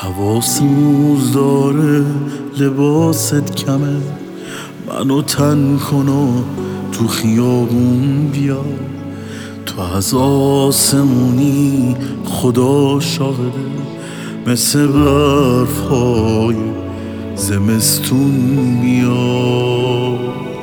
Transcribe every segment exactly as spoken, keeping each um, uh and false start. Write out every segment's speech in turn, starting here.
هوا سوز داره، لباست کمه، منو تن کن و تو خیابون بیا. تو از آسمونی خدا شاهده، مثل برفای زمستون بیا.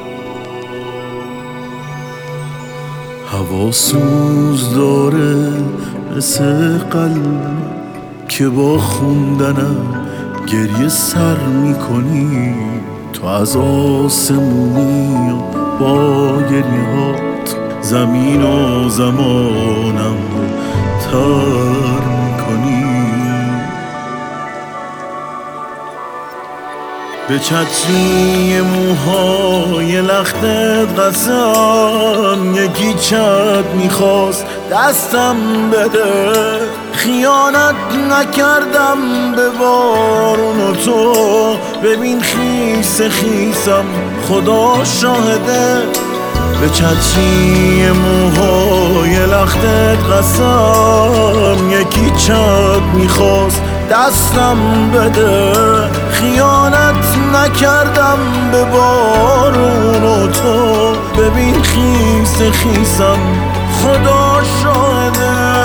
هوا سوز داره مثل قلب که با خوندنم گریه سر میکنی. تو از آسمونی و با گریهات زمین و زمانم تر میکنی. به چتری موهای لختت قسم، یکی چت میخواست دستم بده. خیانت نکردم به بارون و تو، ببین خیس خیسم خدا شاهده. به چتری موهای لختت قسم، یکی چت میخواست دستم بده. خیانت نکردم به بارون و تو، ببین خیس خیسم خدا شاهده.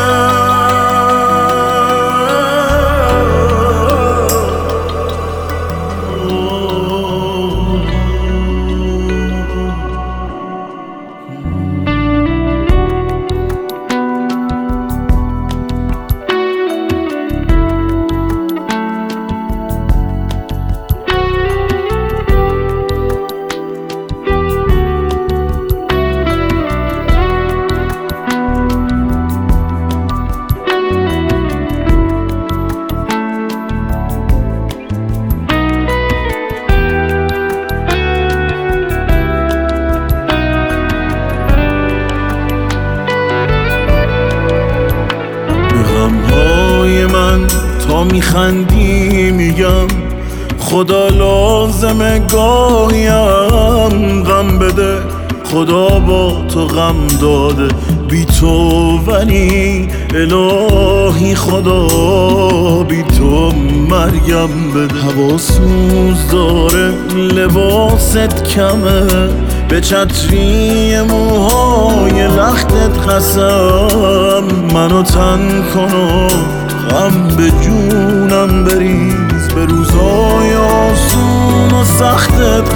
من تا میخندی میگم خدا لازمه گاهیم غم بده. خدا با تو غم داده بی تو، ولی الهی خدا بی تو مرگم بده. هوا سوز داره، لباست کمه، به چتری موهای لختت قسم. منو تن کن و غم به جونم بریز، به روزای آسون و سختت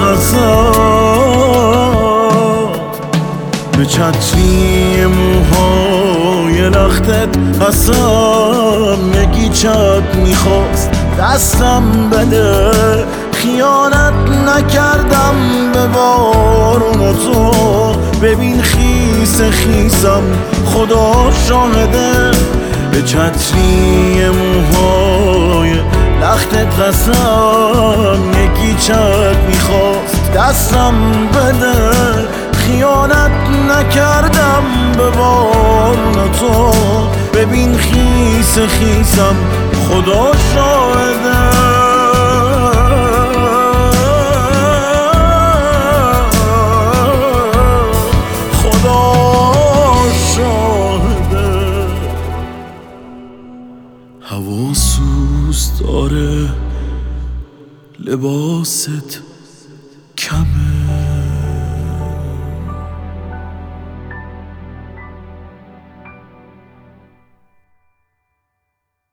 قسم. به چتری موهای لختت قسم، یکی چت میخواست دستم بده. خیانت نکردم به بارون و تو، ببین خیس خیسم خدا شاهده. به چتری موهای لختت قسم، یکی چت میخواست دستم بده. خیانت نکردم به بارون تو، ببین خیس خیسم خدا شاهده. هوا سوز داره، لباست